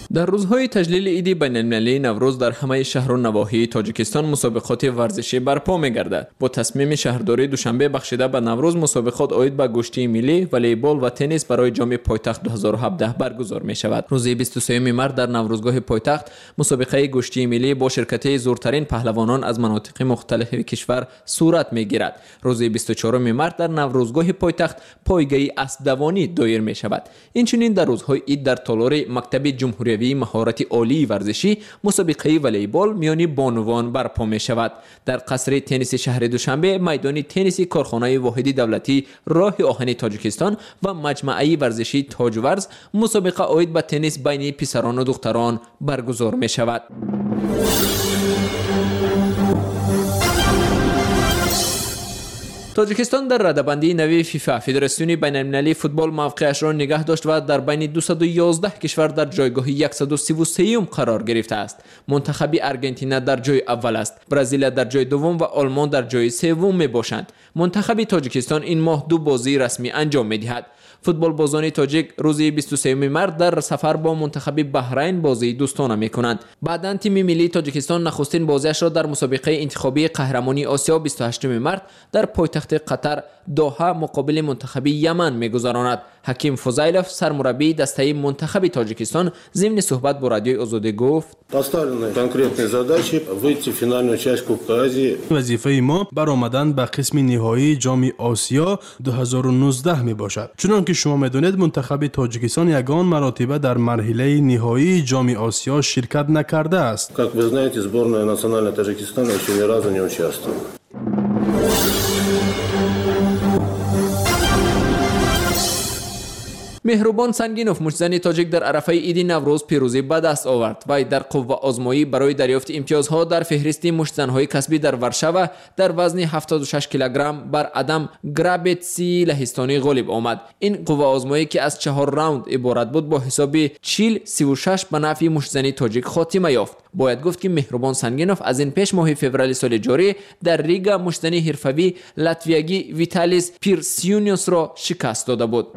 در روزهای تجلیل عید بین‌المللی نوروز در همه شهر و نواحی تاجیکستان مسابقات ورزشی برپا می‌گردد. با تصمیم شهرداری دوشنبه بخشیده به نوروز مسابقات عاید به گشتی ملی، والیبال و تنیس برای جام پایتخت 2017 برگزار می‌شود. روز 23 مارس در نوروزگاه پایتخت مسابقه گشتی ملی با شرکت زورترین پهلوانان از مناطق مختلف کشور صورت می‌گیرد. روز 24 مارس در نوروزگاه پایتخت پایگاه اسب‌دوانی دایر می‌شود. اینچنین در روزهای عید در تالار مکتب جمهوری مهارت عالی ورزشی مسابقه والیبال میان بانوان برپا می شود. در قصر تنیس شهر دوشنبه میدان تنیس کارخانه واحد دولتی راه آهن تاجیکستان و مجمعه ورزشی تاجورز مسابقه عاید به تنیس بین پسران و دختران برگزار می شود. تاجیکستان در رده‌بندی نوی فیفا فدراسیون بین‌المللی فوتبال موقعش را نگه داشت و در بین 211 کشور در جایگاه 133 قرار گرفته است. منتخب آرژانتین در جای اول است، برزیل در جای دوم و آلمان در جای سوم میباشند. منتخب تاجیکستان این ماه 2 بازی رسمی انجام میدهد. فوتبال بازان تاجیک روز 23 مارس در سفر با منتخب بحرین بازی دوستانه میکنند. بعداً تیم ملی تاجیکستان نخستین بازیش را در مسابقه انتخابی قهرمانی آسیا 28 مارس در پایتخت قطر دوحه مقابل منتخب یمن میگذراند. حکیم فضیلов سرمربی دسته منتخب تاجیکستان ضمن صحبت با رادیوی آزادی گفت: وظیفه ما برآمدن به قسم نهایی جام آسیا 2019 می باشد. چنانکه شما میدونید منتخب تاجیکستان یگان مرتبه در مرحله نهایی جام آسیا شرکت نکرده است. Как вы знаете, сборная национальной Таджикистана еще ни разу не участвовала. مهربان سنگینوف مشتزن تاجیک در عرفه عید نوروز پیروزی به دست آورد و در قوه آزمایی برای دریافت امتیازها در فهرست مشتزن‌های کسبی در ورشوا در وزن 76 کیلوگرم بر ادم گرابتسی لهستانی غالب آمد. این قوه آزمایی که از 4 راوند عبارت بود با حساب 40-36 به نفع مشتزن تاجیک خاتمه یافت. باید گفت که مهربان سنگینوف از این پیش ماه فوریه سال جاری در ریگا مشتزن حرفه‌ای لاتویایی ویتالیس پیرسیونیوس را شکست داده بود.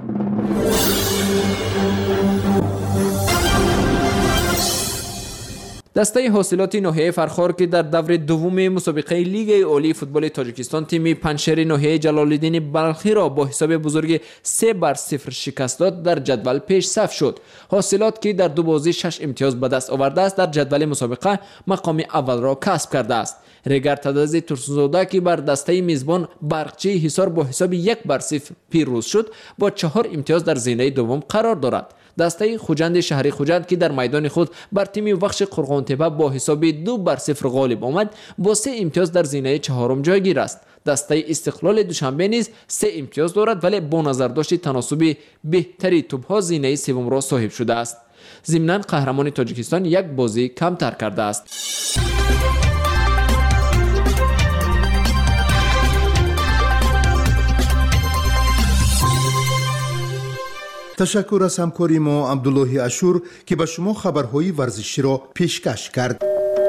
دسته حاصلات ناحیه فرخار که در دور دوم مسابقه لیگ عالی فوتبال تاجیکستان تیم پنشهر ناحیه جلال‌الدین بلخی را با حساب بزرگ 3-0 شکست داد در جدول پیش صف شد. حاصلات که در 2 بازی 6 امتیاز به دست آورده است در جدول مسابقه مقام اول را کسب کرده است. ریگر تدز ترسونزاده که بر دسته میزبان برقچی حصار با حساب 1-0 پیروز شد با 4 امتیاز در زینه دوم قرار دارد. دسته خوجند شهری خوجند که در میدان خود بر تیم وخش قرغانتپه با حساب 2-0 غالب آمد با 3 امتیاز در زینه چهارم جایگیر است. دسته استقلال دوشنبه نیز 3 امتیاز دارد ولی با نظر داشت تناسب بهتری توپ‌ها زینه سوم را صاحب شده است. ضمناً قهرمان تاجیکستان 1 بازی کمتر کرده است. تشکر از همکاری ما عبدالله اشور که به شما خبرهای ورزشی را پیشکش کرد.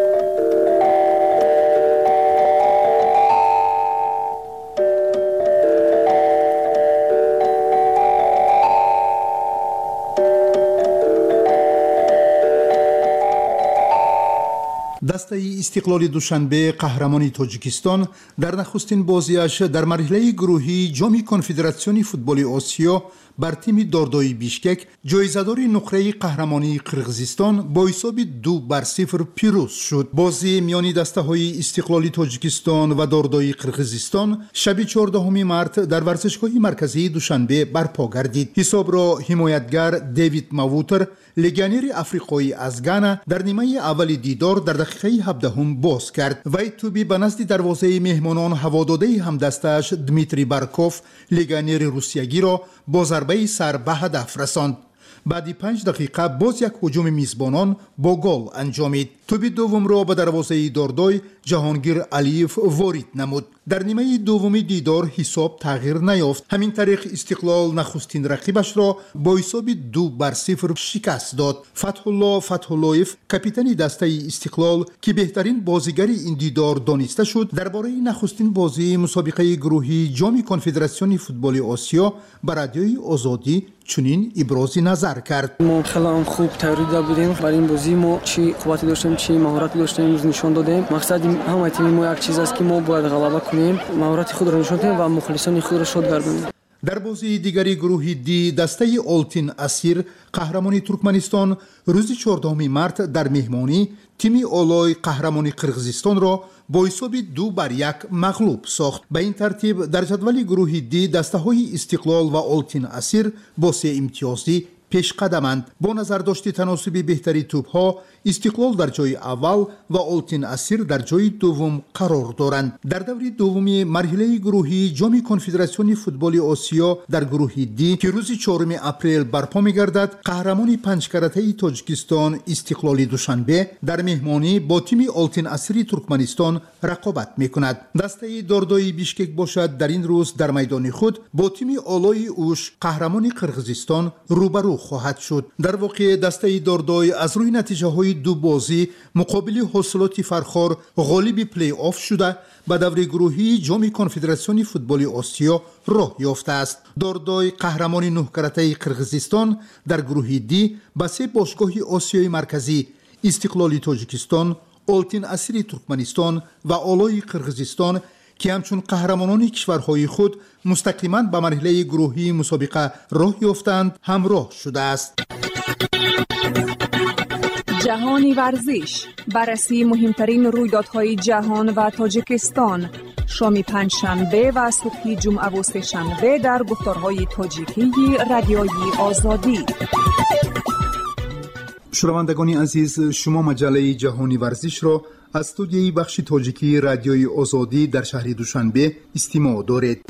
دسته استقلال دوشنبه قهرمان تاجیکستان در نخستین بازیش در مرحله گروهی جام کنفدراسیون فوتبال آسیا بر تیم داردای بیشکک جایزه‌دار نقره قهرمانی قرغیزستان با حساب 2-0 پیروز شد. بازی میان دسته‌های استقلال تاجیکستان و داردای قرغیزستان شب 14 مارس در ورزشگاه مرکزی دوشنبه برپا گردید. حساب را حمایتگر دیوید ماووتر لگانر افریقایی از گانا در نیمه اول دیدار در دقیقه 17 باز کرد. وی توپی به نزد دروازه مهمانان هواداده همدستش دمیتری بارکوف لگانر روسیایی را با ضربه سر به هدف رساند. بعد 5 دقیقه باز یک هجوم میزبانان با گل انجامید. توپ دوم را به دروازه داردای جهانگیر علیف وارد نمود. در نیمه دوم دیدار حساب تغییر نیافت. همین طریق استقلال نخستین رقیبش را با حساب 2-0 شکست داد. فتح اللهیف کاپیتان دسته استقلال که بهترین بازیگر این دیدار دانسته شد درباره نخستین بازی مسابقه گروهی جام کنفدراسیون فوتبال آسیا بر رادیوی آزادی چنین ابراز نظر کرد. ما خیلی خوب تیاری بودیم برای این بازی. ما چی قوتی داشتیم چی مهارتی داشتیم امروز نشان دادیم. مقصد همه تیم ما یک چیز است که ما باید غلبه کنیم، مهارت خود را نشان دهیم و مخلصان خود را شاد گردانیم. در بازی دیگری گروه دی دسته آلتین اسیر قهرمان ترکمنستان روز 14 مارس در مهمانی تیم اولای قهرمان قرغیزستان را با حساب 2-1 مغلوب ساخت. به این ترتیب در جدول گروه دی دسته های استقلال و آلتین اسیر با 3 امتیازی پیش قدمند. با نظر داشت تناسب بهتری توپ ها استقلال در جای اول و آلتین اسیر در جای دوم قرار دارند. در دور دومی مرحله گروهی جام کنفدراسیون فوتبال آسیا در گروه دی که روز 4 اپریل برپا می‌گردد، قهرمان پنجکارته تاجیکستان استقلال دوشنبه در مهمانی با تیم آلتین اسیر ترکمنستان رقابت می‌کند. دسته داردای بیشکک باشد در این روز در میدان خود با تیم آلای اوش قهرمان قرغیزستان روبرو خواهد شد. در واقع دسته داردای از روی نتیجه‌های دو بازی مقابل حاصلات فرخار غالب پلی آف شده به دور گروهی جام کنفدراسیون فوتبال آسیا راه یافته است. داردای قهرمان 9 کرته قرغیزستان در گروه دی با 3 باشگاه آسیای مرکزی استقلال تاجیکستان، آلتین اسیر ترکمنستان و آلای قرغیزستان که همچون قهرمانان کشورهای خود مستقیما به مرحله گروهی مسابقه راه یافتند همراه شده است. جهانی ورزش، بررسی مهمترین رویدادهای جهان و تاجیکستان، شام پنجشنبه و صبح جمعه و سه‌شنبه در گفتارهای تاجیکی رادیوی آزادی. شنوندگان عزیز، شما مجله جهانی ورزش را از استودیوی بخش تاجیکی رادیوی آزادی در شهر دوشنبه استماع دارید.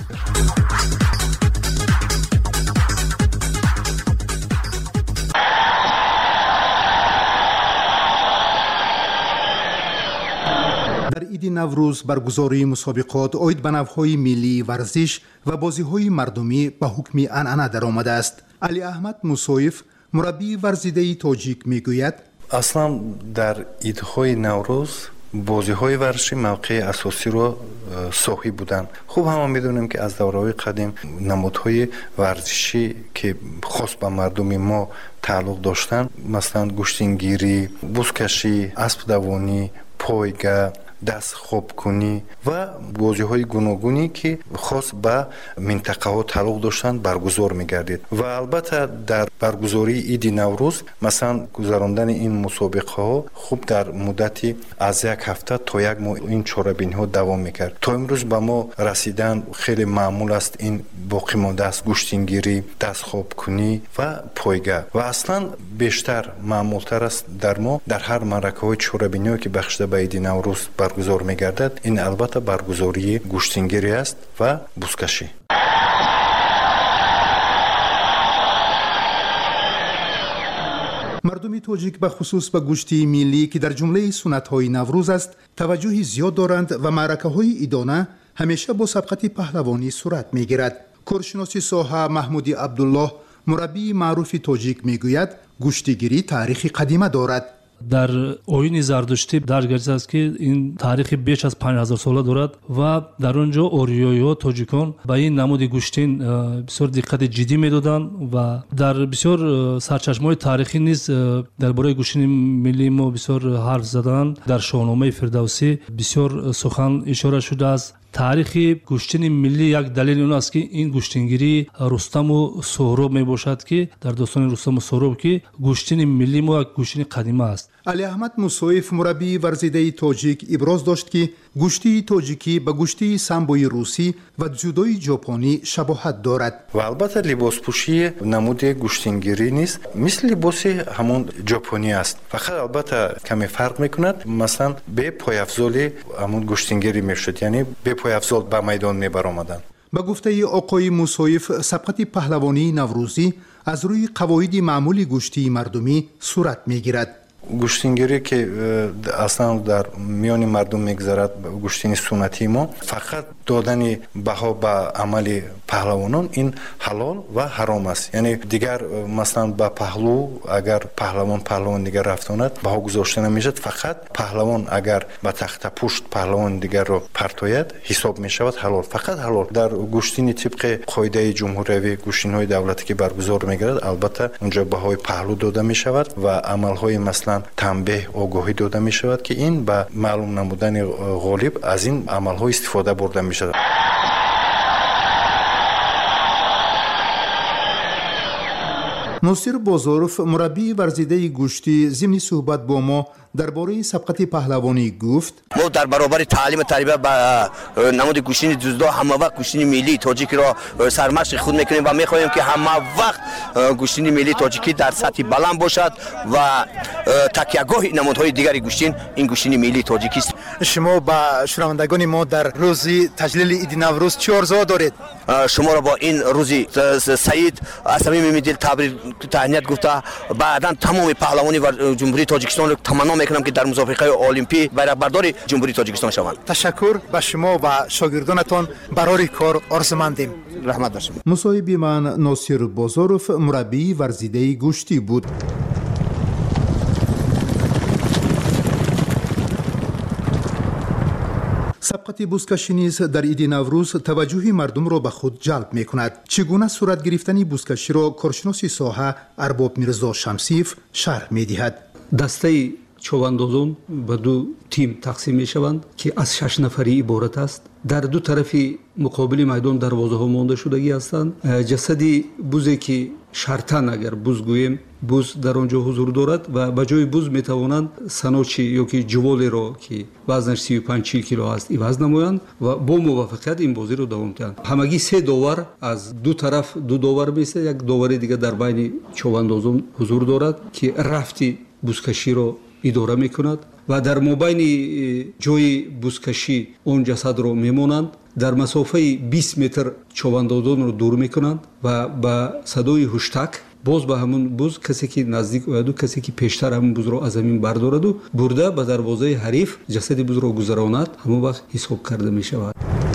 در عید نوروز برگزاری مسابقات عاید به نوهای ملی ورزش و بازی‌های مردمی به حکم عنعنه درآمده است. علی احمد موسویف مربی ورزیده تاجیک میگوید اصلا در عیدهای نوروز بازی‌های ورزشی موقع اساسی را صاحب بودند. خوب همه می‌دونیم که از دوره‌های قدیم نمادهای ورزشی که خاص به مردم ما تعلق داشتند، مثلا گشتینگیری، بزکشی، اسب دوانی، پایگاه، دست خوب کنی و بازی‌های گوناگونی که خاص به منطقه ها تعلق داشتند برگزار می‌گردید. و البته در برگزاری عید نوروز مثلا گذراندن این مسابقه ها خوب در مدتی از 1 هفته تا 1 ماه این چاره‌بینی ها دوام می‌کرد. تا امروز به ما رسیدن خیلی معمول است این باقی مانده است گشتینگیری، دست خوب کنی و پایگاه و اصلا بیشتر معمولتر است در ما در هر معرکه‌های چاره‌بینی که بخشیده به عید نوروز برگزار می‌گردد. این البته برگزاری گشتینگیری است و بزکشی. مردم تاجیک به خصوص به گوشتی ملی که در جمله سنت‌های نوروز است توجه زیاد دارند و معرکه‌های عیدانه همیشه با سبقت پهلوانی صورت می‌گیرد. کارشناس ساحه محمودی عبدالله مربی معروف تاجیک میگوید گوشتیگیری تاریخ قدیمه دارد. در آیین زردشتی درگرده است که این تاریخ بیش از 5000 ساله دارد و در آنجا اوریایی تاجیکان به این نمود گوشتین بسیار دقت جدی میدادند و در بسیار سرچشمه‌های تاریخی نیز درباره گوشتین ملی ما بسیار حرف زدند. در شاهنامه فردوسی بسیار سخن اشاره شده است. تاریخ گوشتین ملی یک دلیل اون است که این گوشتینگیری رستم و سهراب می باشد که در داستان رستم و سهراب که گوشتین ملی ما یک گوشتین قدیمه است. علی احمد موسویف مربی ورزیده تاجیک ابراز داشت که گوشتی تاجیکی با گوشتی سامبوی روسی و جودوی ژاپنی شباهت دارد. و البته لباس پوشی نمود گوشتینگیری نیست، مثل لباس همون ژاپنی است. فقط البته کمی فرق میکند. مثلا به پایافزال همون گوشتینگیری میشد، یعنی به پایافزال به میدان میبرآمدند. با گفته آقای موسویف سبقت پهلوانی نوروزی از روی قواعد معمولی گوشتی مردمی صورت میگیرد. گوشتینگیری که اصلا در میان مردم میگذرد گوشتین سنتی ما فقط دادن بها به عمل پهلوانان این حلال و حرام است. یعنی دیگر مثلا با پهلو اگر پهلوان دیگر رفتاند بها گذاشته نمیشد، فقط پهلوان اگر به تخت پشت پهلوان دیگر رو پرتاید حساب می شود حلال، فقط حلال. در گوشتین طبق قاعده جمهوری گوشتین های دولتی که برگزار میگردد البته اونجا بهای پهلو داده می شود و عمل های مثلا تنبیه آگاهی داده می شود که این به معلوم نمودن غالب از این عمل ها استفاده برده می شود. ناصر بازاروف مربی ورزیده گوشتی ضمن صحبت با ما درباره سبقت پهلوانی گفت: ما در برابر تعلیم تربیت به نماد گوشتین جزدو همه وقت گوشتین ملی تاجیک را سرمشق خود میکنیم و میخواهیم که همه وقت گوشتین ملی تاجیکی در سطح بلند باشد و تکیهگاه نمادهای دیگر گوشتین این گوشتین ملی تاجیکی است. شما با شنوندگان ما در روز تجلیل عید نوروز چه آرزو دارید؟ شما را با این روزی سعید از صمیم دل تهنیت گفته بعدا تمام پهلوانی و جمهوری تاجیکستان را تمنا میکنم که در مسابقه المپی بیرقبردار جمهوری تاجیکستان شوند. تشکر به شما و شاگردانتان برای کار آرزومندیم. رحمت بر شما. مصاحبه من ناصر بازاروف مربی ورزیده گوشتی بود. سبقت بزکشی نیز در عید نوروز توجه مردم را به خود جلب می کند. چگونه صورت گرفتن بزکشی را کارشناس ساحه ارباب میرزا شمسیف شرح می دهد. دسته چوباندازان به دو تیم تقسیم می شوند که از 6 نفری عبارت است. در دو طرف مقابل میدان دروازه ها مانده شدگی هستند. جسدی بوزی که شرطن اگر بوز گوییم بوز در آنجا حضور دارد و به جای بوز می توانند سنوچی یا که جوالی را که وزنش 35-40 کیلو است عوض نمایند و با موافقت این بازی را دوام دهند. همگی 3 داور از دو طرف 2 داور میشه، یک داور دیگه در بین چوباندازان حضور دارد که رفتی بوزکشی را اداره میکند و در مابین جای بوزکشی اون جسد را میمانند. در مسافه 20 متر چوباندازان را دور میکنند و با صدای هشتک باز به همون بوز کسی که نزدیک آید و کسی که پیشتر همون بوز را از زمین بردارد و برده به دروازه حریف جسد بوز را گذراند، همون وقت حساب کرده می شود.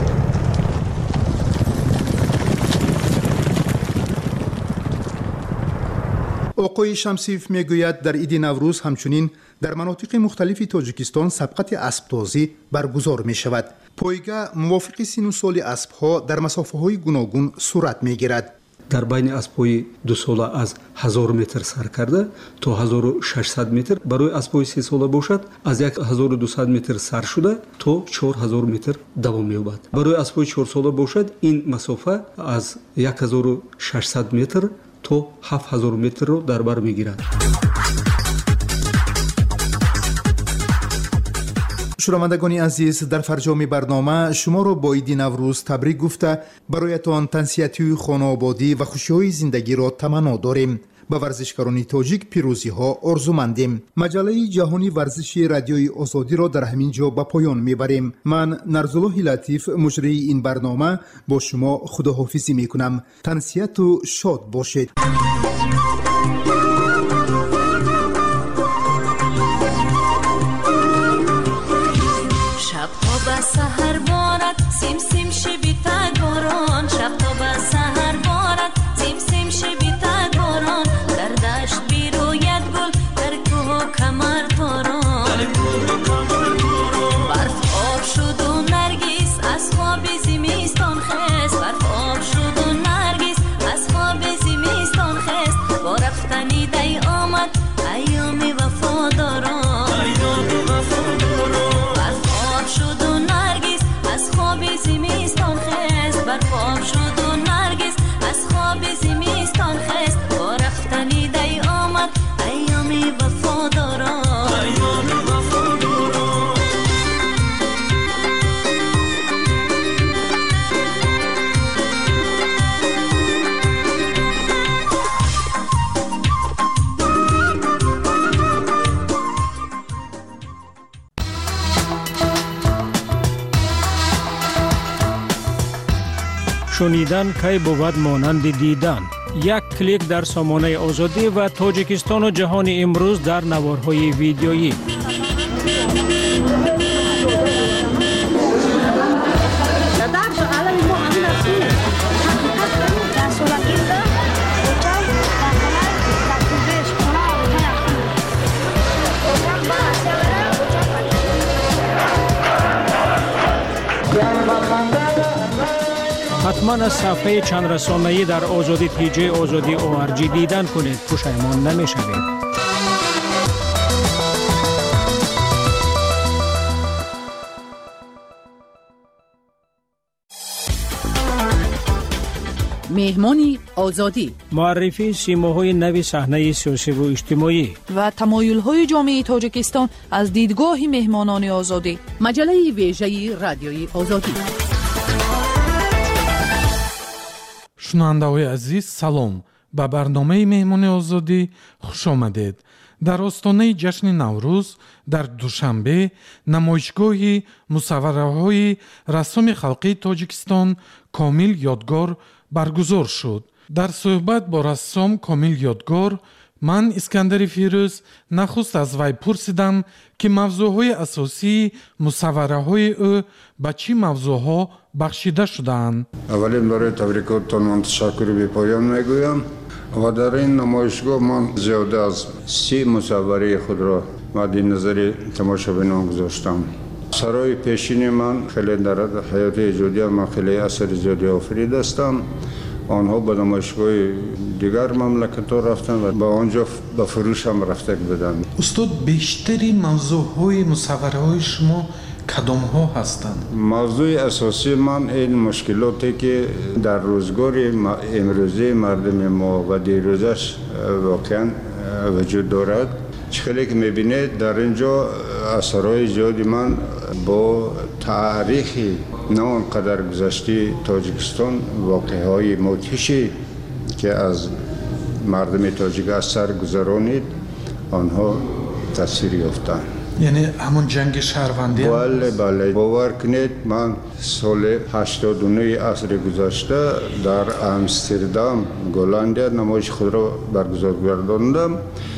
آقای شمسیف میگوید در عید نوروز همچنین در مناطق مختلف تاجیکستان سبقت اسب‌تازی برگزار می شود. پایگاه موافق سن و سال اسب‌ها در مسافه های گوناگون صورت می گیرد. در بین اسب‌های 2 ساله از 1000 متر سر کرده تا 1600 متر، برای اسب‌های 3 ساله باشد از 1200 متر سر شده تا 4000 متر دوام می‌یابد. برای اسب‌های 4 ساله باشد این مسافه از 1600 متر تا 7000 متر رو در بر میگیرد. شنوندگان عزیز، در فرجام برنامه شما را با عید نوروز تبریک گفته برایتان تنسیتی خانوادگی و خوشی‌های زندگی را تمنا داریم. به ورزشکاران تاجیک پیروزی ها آرزومندیم. مجله جهانی ورزشی رادیوی آزادی را در همین جا به پایان میبریم. من نرزالله لطیف مجری این برنامه با شما خداحافظی میکنم. تنسیت و شاد باشید. شب‌ها به سحر بارد سیم سیم شبی تگاران، شب‌ها به سحر بارد سیم سیم شبی تگاران، در دشت بیروید گل در کوه کمر تاران، برف آب شد و نرگس از خواب زمستان خست، برف آب شد و نرگس از خواب زمستان خست، با رفتنی دی آمد ایام وفاداران، برف آب شد و نرگس از خواب زمستان خست، برف آب شد و نرگس از خواب زمستان خست، با رفتنی دی آمد ایام وفاداران. شنیدن کی بود مانند دیدن. یک کلیک در سامانه آزادی و تاجیکستان و جهان امروز در نوارهای ویدیویی. حتما از صفحه چند رسانه‌ای در آزادی تیجی آزادی ORG دیدن کنید، پشیمان نمی‌شوید. مهمانی آزادی، معرفی سیماهای نوی صحنه سیاسی و اجتماعی و تمایل‌های جامعه تاجیکستان از دیدگاه مهمانان آزادی. مجله ویژه رادیوی آزادی. шунавандаҳои азиз салом, ба барномаи меҳмони озодӣ хуш омадед. дар остонаи ҷашни наврӯз дар душанбе намоишгоҳи мусаввараҳои рассоми халқии тоҷикистон Комил Ёдгор баргузор шуд. дар суҳбат бо рассом Комил Ёдгор ман Искандари Фирӯз нахуст аз вай пурсидам ки мавзӯъҳои асосии мусаввараҳои ӯ ба чӣ мавзӯъҳо бахшида шудаанд. аввалин барои табрикоттон ман ташаккури бепоён мегӯям ва дар ин намоишгоҳ ман зиёда аз 30 мусаввараи худро мадди назари тамошобинон гузоштам. сарои пешини ман хеле дар ҳаёти эҷодиям ман хеле асари зиёде офаридастам. آنها به نمایشگاه دیگر مملکت‌ها رفتن و با آنجا به فروش هم رفته بودند. استاد بیشتری موضوع‌های مصوره‌های شما کدام ها هستند؟ موضوع اساسی من این مشکلاتی که در روزگار امروزی مردم ما و دیروزش واقعا وجود دارد. خیلی که می‌بینید در اینجا اثرهای زیادی من با تاریخی نه آنقدر گذشته تاجیکستان واقعه‌های مدهشی که از مردم تاجیک از سر گذرانید آنها تاثیر یافتند. یعنی همون جنگ شهروندی؟ بله باور کنید من سال 89 عصر گذشته در آمستردام گلندیا نمایش خود را برگزار گرداندم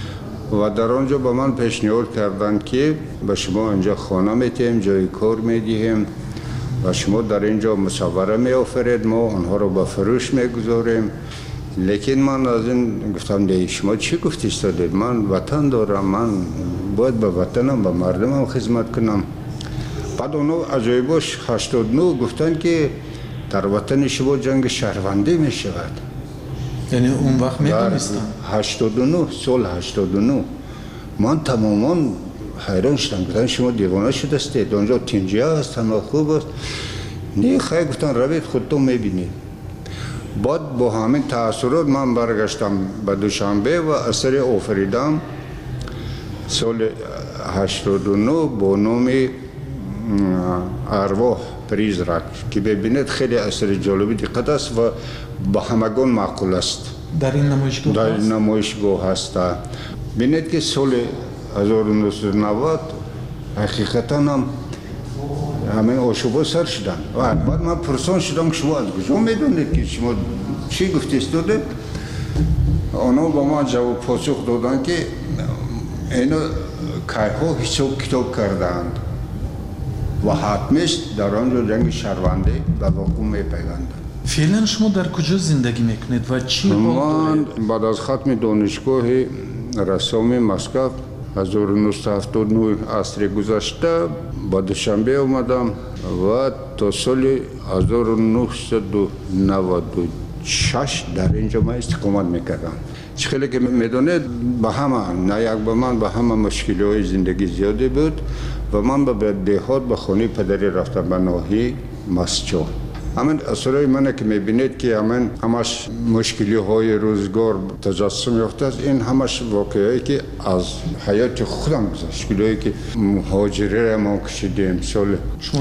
و در آنجا با من پیشنهاد کردند که به شما اینجا خانه میتیم، جای کار میدهیم و شما در اینجا مصوره میآفرید، ما آنها رو به فروش میگذاریم. لیکن من از این گفتم ده شما چی گفتی استاد؟ من وطن دارم، من باید به وطنم به مردمم خدمت کنم. بعد اونو عجایبش 89 گفتن که در وطن شما جنگ شهروندی می شود. یعنی اون وقت میدونستن؟ 89 سال 89 من تماما حیران شدم. گفتن شما دیوانه شده استید، اونجا تینجیه هست، همه خوب است. نه خیلی گفتن روید خودتون میبینید. بعد با همین تأثیرات من برگشتم به دوشنبه و اثر آفریدم سال 89 با نام ارواح پریزرک که ببینید خیلی اثر جالبی دقت است و با همگان معقول است. در این نمایشگاه در این نمایشگاه هست. ببینید که سال 1990 حقیقتا هم همین آشوبا سر شدن. بعد من پرسان شدم که شما از کجا میدونید که شما چی گفتی استاده؟ آنها با ما جواب پاسخ دادن که اینا کارها حساب کتاب کردند و حتمش در آنجا جنگ شهروندی به وقوع میپیوندند. فعلا شما در کجا زندگی میکنید و چی من بعد از ختم دانشگاه رسامی مسکو 1979 عصر گذشته با دوشنبه آمدم و تا سال 1996 در اینجا من استقامت میکردم. خیلی که میدونید به همه نه یک به من به همه مشکلی های زندگی زیادی بود و من به دهات به خانه پدری رفتم به ناحیه مسجد. همین اثرای منه که میبینید که همش مشکلی های روزگار تجسم یافته است. این همش واقعی که از حیات خودم گذشت. مشکلی که مهاجره ما کشیدیم سال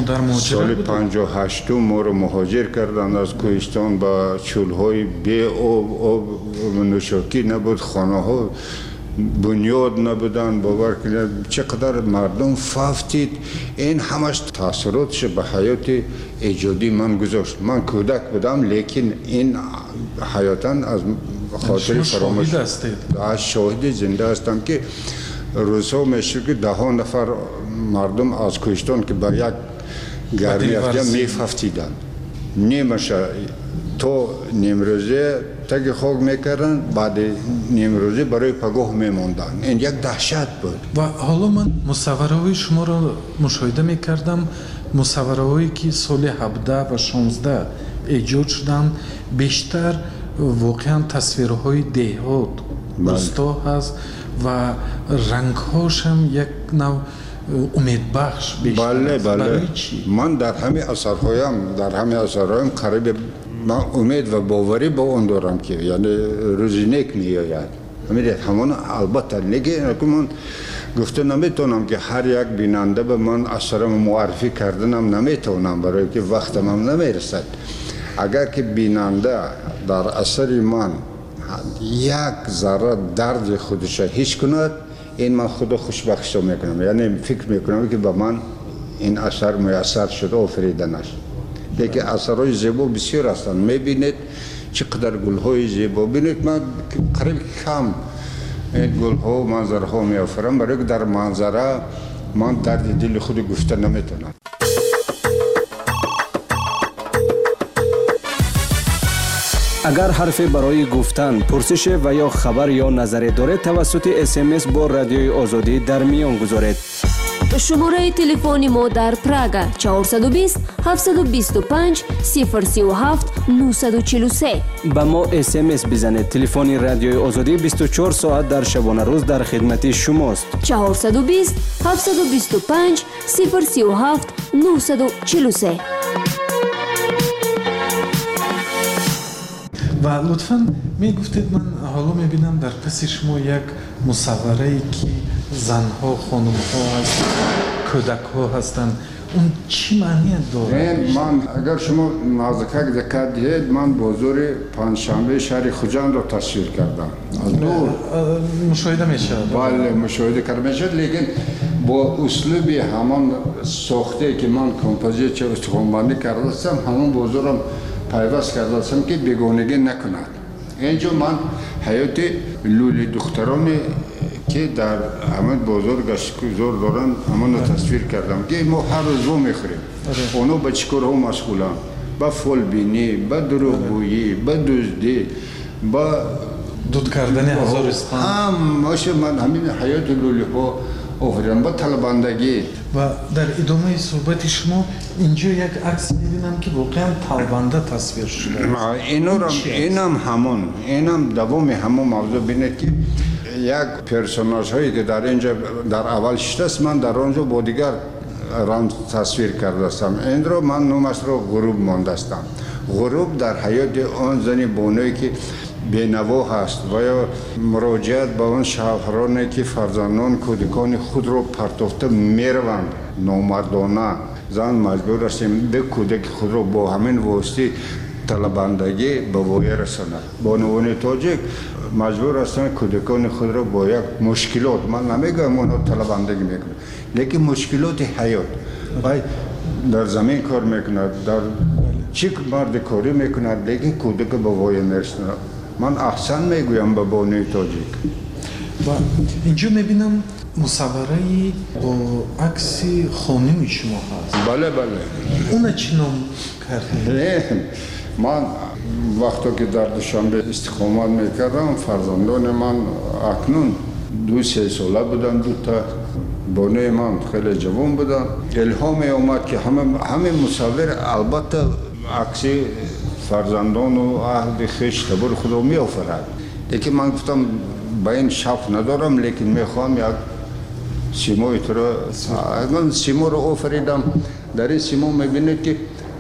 58 ما رو مهاجر کردن از کوهستان با چولهای بی آب نوشاکی نبود، خانه ها بنیاد نبودن. باور کنید چقدر مردم فافتید. این همش تاثیراتش به حیات ایجادی من گذاشت. من کودک بودم لیکن این حیاتاً از خاطر فراموش شاهد زنده هستم که روزها میشه که 10 نفر مردم از کشتان که بر یک گرمی افجام میففتیدن نیمشه تو نیمروزه تگ خوک میکردن بعد نیمروزه برای پگاه میموندن این یک دهشت بود و حالا من مصوره های شما را مشاهده میکردم مصوره هایی که سال 17 و 16 ایجاد شدن بیشتر واقعا تصویرهای دهات روستا هست و رنگ هاش هم یک نوع امید بخش بیشتر بله بله من در همه اثرهایم قریب من امید و باوری با اون دارم که یعنی روزی نیک میآید همون البته نگه من گفته نمیتونم که هر یک بیننده به من اثرم معرفی کردنم نمیتونم برای که وقتم هم نمیرسد اگر که بیننده در اثر من یک ذره درد خودش حس کند این من خود خوشبخت میکنم یعنی فکر میکنم که به من این اثر میسر شده آفریدنش لیکن اثرهای زیبا بسیار هستند میبینید چقدر گلهای زیبا بینید من قریب کم این گلها و منظرها میآفرم برای که در منظره من درد دل خود گفته نمیتونم اگر حرفی برای گفتن پرسش و یا خبر یا نظری دارید توسط SMS با رادیوی آزادی در میان گذارید. شماره تلفن ما در پراگ 420 725 037 943 به ما SMS بزنید. تلفن رادیوی آزادی 24 ساعت در شبانه روز در خدمت شماست. 420 725 037 943 و لطفاً میگفتید من حالا میبینم در پس شما یک مصوره ای که زنها خانم ها هست کودک ها هستند اون چی معنی داره؟ من اگر شما نازکک دقت دهید من بازار پنجشنبه شهر خوجند را تصویر کردم از دور مشاهده میشه بله مشاهده کرده میشه لیکن با اسلوب همان ساخته که من کمپوزیت استخوانبندی کرده هستم همون بازارم پیوست کرده هستم که بیگانگی نکند اینجا من حیات لولی دخترانی که در همه بازار گشتگزار دارن همون رو تصویر کردم که ما هر روز رو میخوریم اونا به چیکارها مشغولن با فولبینی با دروغگویی با دزدی با دود کردن هزار اسپان من همین حیات لولی ها آفریدم با طلبندگی و در ادامه صحبت شما اینجا یک عکس میبینم که واقعا طلبنده تصویر شده اینم دوام همون موضوع بینید که یک پرسوناژ هایی که در اینجا در اول شده من در آنجا با دیگر رمز تصویر کرده هستم این رو من نامش رو غروب مانده هستم غروب در حیات آن زنی بانوی که بینوا هست و یا مراجعت به اون شوهرانی که فرزندان کودکان خود رو پرتافته میروند نامردانه زن مجبور هستیم به کودک خود رو با همین واسطه طلبندگی به وای رساند بانوان تاجیک مجبور هستند کودکان خود را با یک مشکلات من نمیگم اونها طلبندگی میکنند لیکن مشکلات حیات در زمین کار میکند در چیک مرد کاری میکند لیکن کودک به وای میرسند من احسن میگویم به بانوی تاجیک و اینجا میبینم مصوره با عکس خانم شما هست بله اون چی نام کردید؟ من وقتی که در دوشنبه استقامت میکردم فرزندان من اکنون 2-3 ساله بودن دوتا بانوی من خیلی جوان بودن الهام اومد که همه مصور البته عکس فرزندان و اهل خویش تبر خدا می آفرد لیکن من گفتم با این شف ندارم لیکن میخوام یک سیمای تو را من سیما رو آفریدم در این سیما میبینید که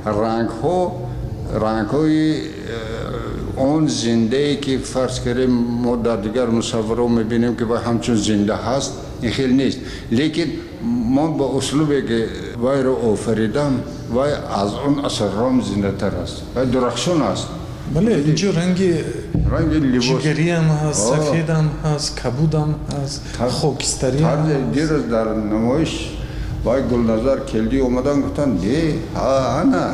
رنگ های اون زنده ای که فرض کردیم ما در دیگر مصور میبینیم که همچون زنده هست این خیلی نیست لیکن من با اسلوبی که وای رو آفریدم وای از اون اثرام زنده تر است وای درخشان است بله اینجا رنگ جگری هم هست سفید هم هست کبود هم هست خاکستری هم هست دیروز در نمایش وای گلنظر کلدی اومدن گفتن دی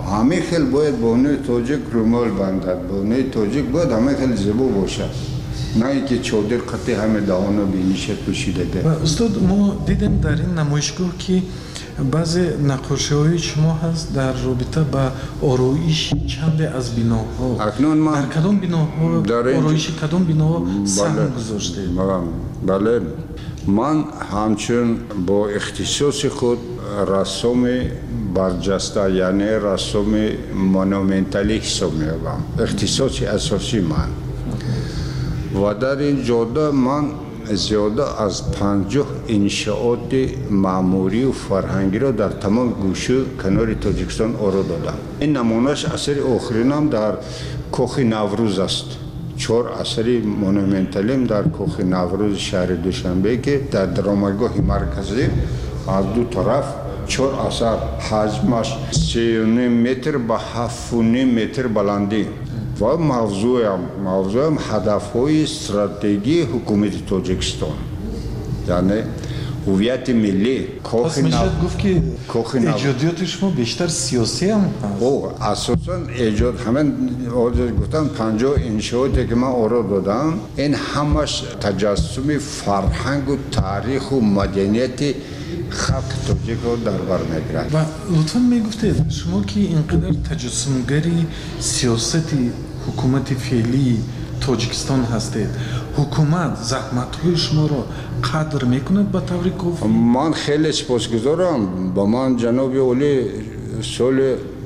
همه خیل باید بانوی تاجیک رومال بندد، بانوی تاجیک باید همه خیل زیبا باشد، نه اینکه چادر قطعی همه دهانو بینیشه پوشیده ده. استاد ما دیدیم در این نمایشگاه که بعضی نقاشی های شما هست در رابطه با آرایش چند از بناها. اکنون من در کدام بناها آرایش کدام بناها سهم گذاشته؟ بله من همچون با اختصاص خود رسوم برجسته یعنی رسوم مونومنتالی حساب می‌یابم، اختصاص اساسی من. و در این جاده من زیاده از 50 انشاءات معماری و فرهنگی را در تمام گوشه کنار تاجیکستان آرا دادم. این نمونهش اثر آخرینم در کاخ نوروز است. 4 اثر مونومنتالیم در کاخ نوروز شهر دوشنبه که در درامایگاه مرکزی از دو طرف 4 اثر حجمش 3.5 متر به 7.5 متر بلندی و موضوعم هدف‌های استراتژی حکومت تاجیکستان، یعنی هویت ملی. پس میشه گفت که ایجادیات شما بیشتر سیاسی هم هست؟ اساساً ایجاد همین گفتم 50 انشاءاتی که من آرا دادم این همش تجسم فرهنگ و تاریخ و مدنیت خلق تاجیک رو در بر میگیرد. و لطفاً میگفتید شما که اینقدر تجسمگری سیاست حکومت فعلی تاجیکستان هستید، حکومت زحمت‌های شما رو قدر میکند به طور کافی؟ من خیلی سپاسگزارم. با من جناب اولی سال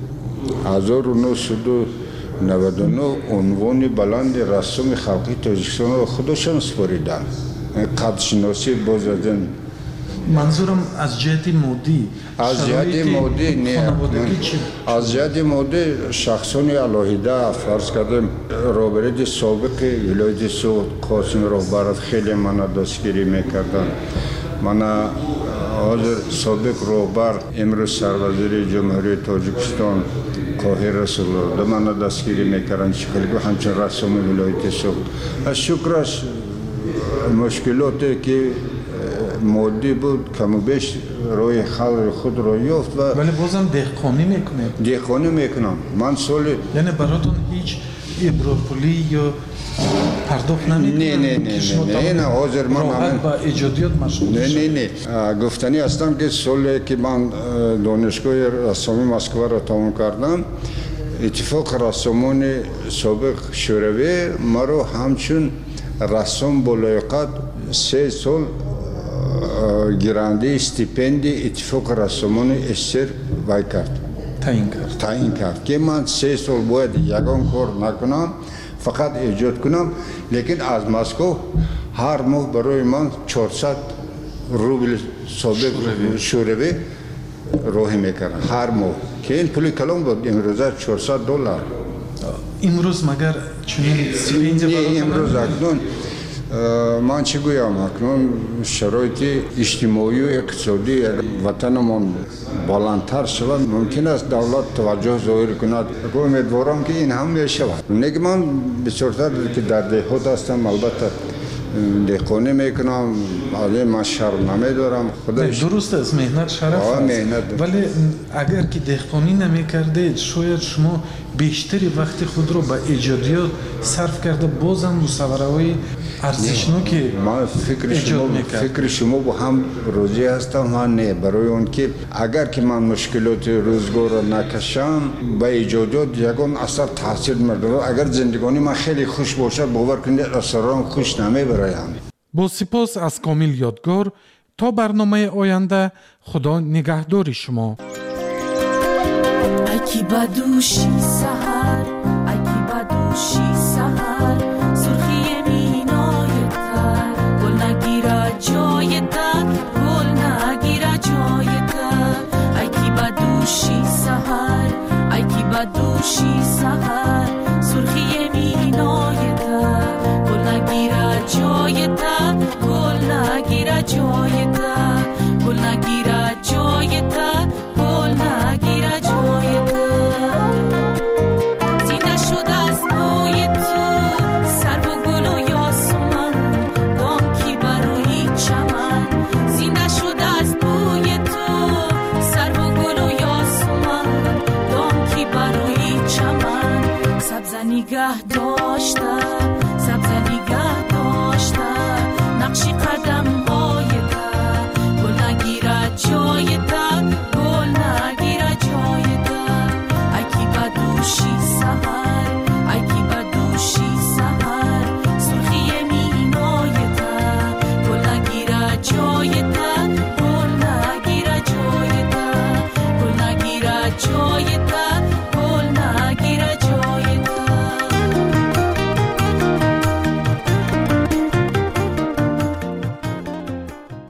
1999 عنوان بلند رسوم خلقی تاجیکستان رو خودشان سپاریدن. قدرشناسی باز از این منظورم از جهت مادی، از جهت مادی نه، از جهت مادی شخصان علاهیده فرض کردم رابرد سابق ولایت سوخت قاسم رهبرов خیلی من دستگیری میکردن. من حاضر سابق رهبر امروز سروزیر جمهوری تاجیکستان قاهر رسول الله من دستگیری میکردن، خیلی همچنین رسوم ولایت سوخت. از شکرش مشکلاتی که مادی بود کم و بیش روی خلق خود را یافت ولی بازم دهقانی میکنه. دهقانی میکنم من سال یعنی براتون هیچ ابراپولی یا پرداخت نمیکنم؟ نه حاضر من راحت با ایجادیات مشغول نه گفتنی هستم که سالی که من دانشگاه رسامی مسکو را تمام کردم اتفاق رسامان سابق شوروی مرا همچون رسام با لیاقت 3 سال گیرنده استیپندی اتفاق رسامان استر وای کرد، تعیین کرد که من 3 سال باید یگان کار نکنم فقط ایجاد کنم، لیکن از مسکو هر ماه برای من 400 روبل سابق شوروی راهی میکردن هر ماه که این پولی کلام بود. امروزه $400. امروز مگر چنین سپیندی امروز اکنون من چی گویم اکنون شرایط اجتماعی و اقتصادی وطنمان بالاتر شود ممکن است دولت توجه ظاهر کند. امیدوارم که این هم میشود. نگه من بسیارتر که در دهات هستم البته دهقانی میکنم، من شرم نمیدارم. درست است مهنت شرف است، ولی اگر که دهقانی نمیکردید شاید شما بیشتری وقت خود رو به ایجادیات صرف کرده بازم مصوره‌های ارزشناکی ایجاد میکرد. فکر شما با هم روزی هستم من نه، برای اون که اگر که من مشکلات روزگار رو نکشم به ایجادیات یگان اثر تاثیر می‌گذاره. اگر زندگانی من خیلی خوش باشه باور کنید اثرام خوش نمیبرایم. با سپاس از کامل یادگار تا برنامه آینده خدا نگهدار شما. اکی بدوشی سحر اکی بدوشی سحر سرخی مینای تر گل نگیره جای تر گل نگیره جای تر اکی بدوشی سحر اکی بدوشی سحر سرخی مینای تر گل نگیره جای تر گل نگیره جای